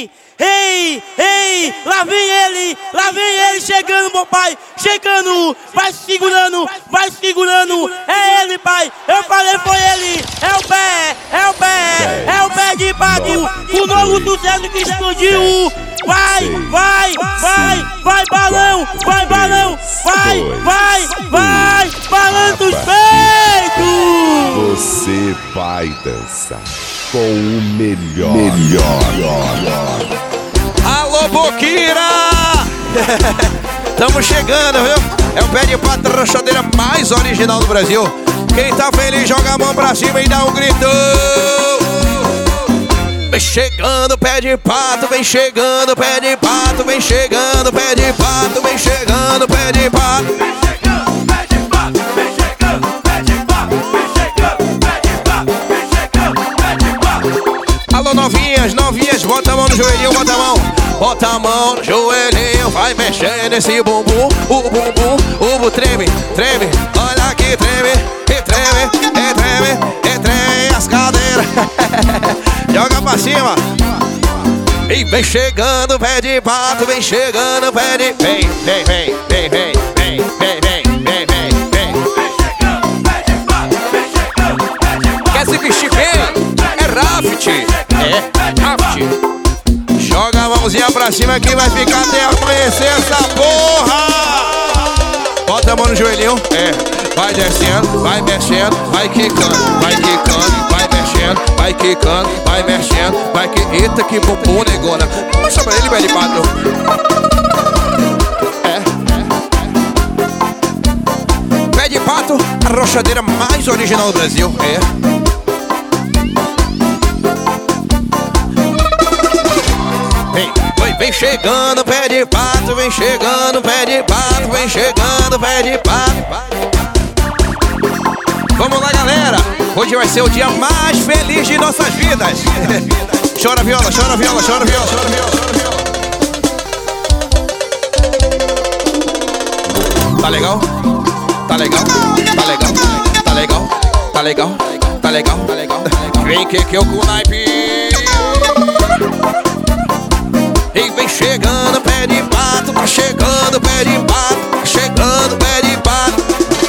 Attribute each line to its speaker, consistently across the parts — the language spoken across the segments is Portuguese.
Speaker 1: Ei, ei, ei, lá vem ele chegando, meu pai, chegando, vai segurando, é ele, pai, eu falei foi ele, é o pé de pato, o novo sucesso que explodiu, vai, balão, vai, balão dos peitos!
Speaker 2: Você vai dançar com o melhor.
Speaker 3: Alô, Boqueira! Tamo chegando, viu? É o pé de pato, a rochadeira mais original do Brasil. Quem tá feliz joga a mão pra cima e dá um grito. Vem chegando, pé de pato, vem chegando, pé de pato, vem chegando, pé de pato, vem chegando, pé de pato. Alô, novinhas, bota a mão no joelhinho, bota a mão no joelhinho, vai mexendo esse bumbum, o bumbum treme, olha aqui, treme as cadeiras, joga pra cima, e vem chegando, pé de pato, vem chegando, pé de, vem. Quer se vestir bem? É raft, joga a mãozinha pra cima que vai ficar até amanhecer essa porra. Bota a mão no joelhinho, vai descendo, vai mexendo, vai quicando, vai mexendo, vai quicando, vai mexendo, vai que... Eita, que bumbum, negona. Mostra pra ele, pé de pato. Pé de pato, a rochadeira mais original do Brasil, Vem chegando, pé de pato, vem chegando, pé de pato, vem chegando, pé de pato. Vamos lá, galera. Hoje vai ser o dia mais feliz de nossas vidas. Chora viola. Tá legal? Vem que eu com naipe. E vem chegando, pé de pato, tá chegando, pé de pato, tá chegando, pé de pato.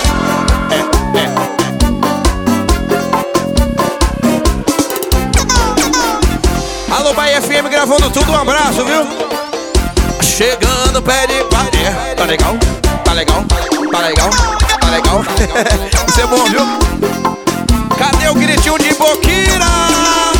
Speaker 3: Alô, Bahia FM gravando tudo, um abraço, viu? Chegando, pé de pato. Tá legal. Isso é bom, viu? Cadê o gritinho de Boqueira?